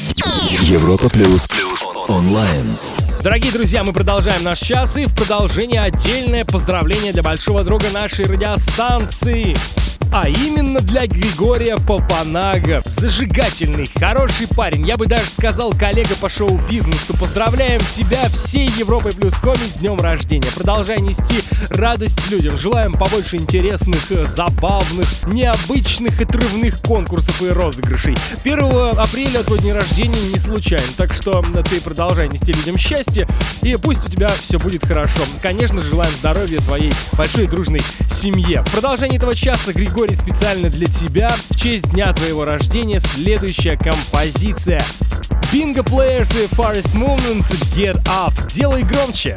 Европа плюс онлайн. Дорогие друзья, мы продолжаем наш час, и в продолжение отдельное поздравление для большого друга нашей радиостанции. А именно для Григория Попанага. Зажигательный, хороший парень. Я бы даже сказал, коллега по шоу-бизнесу. Поздравляем тебя всей Европой плюс коми с днем рождения. Продолжай нести радость людям. Желаем побольше интересных, забавных, необычных, отрывных конкурсов и розыгрышей. 1 апреля твой день рождения не случайно. Так что ты продолжай нести людям счастье. И пусть у тебя все будет хорошо. Конечно же, желаем здоровья твоей большой дружной семье. В продолжении этого часа, Григорий, специально для тебя, в честь дня твоего рождения, следующая композиция. Bingo Players и Forest Movement, Get Up. Делай громче.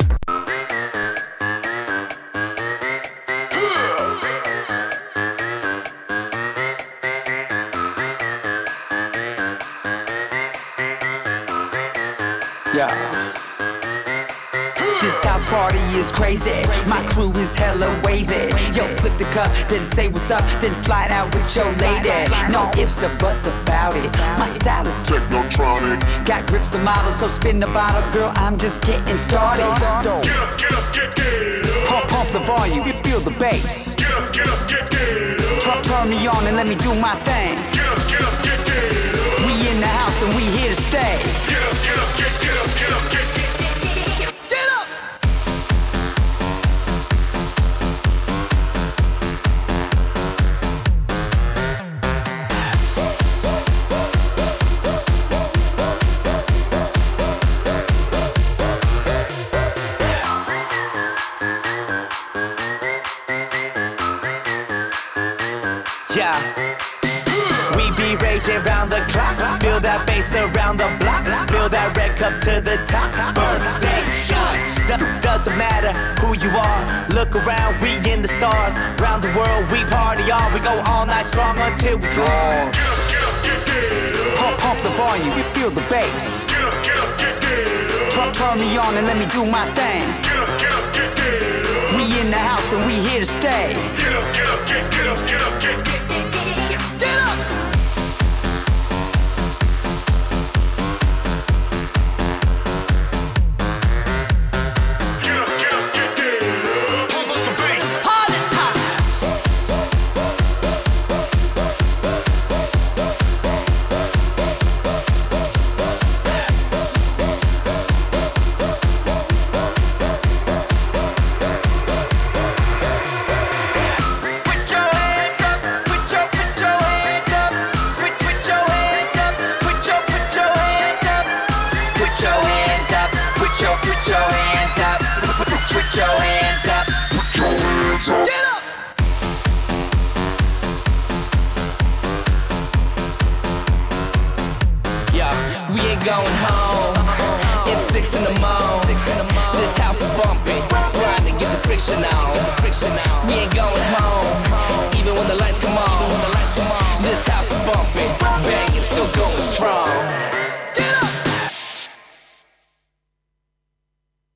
This house party is crazy. My crew is hella wavy. Yo, flip the cup, then say what's up, then slide out with your lady. No ifs or buts about it. My style is technotronic. Got grips and models, so spin the bottle, girl. I'm just getting started. Get up, get up. Pump the volume, feel the bass. Get up, get up. Turn me on and let me do my thing. Get up, get up. We in the house and we here to stay. Get up, get up, get up, get up, get up. We be raging round the clock. Feel that bass around the block. Feel that red cup to the top. Birthday shots. Doesn't matter who you are. Look around, we in the stars. Round the world, we party on. We go all night strong until we go. Get up, get up. Pump the volume, you feel the bass. Get up, get up. Turn me on and let me do my thing. Get up, get up. We in the house and we here to stay. Get up, get up, get up, get up, get up. Going home, it's 6 in the morning. This house is bumping, trying to get the friction on. We ain't going home, even when the lights come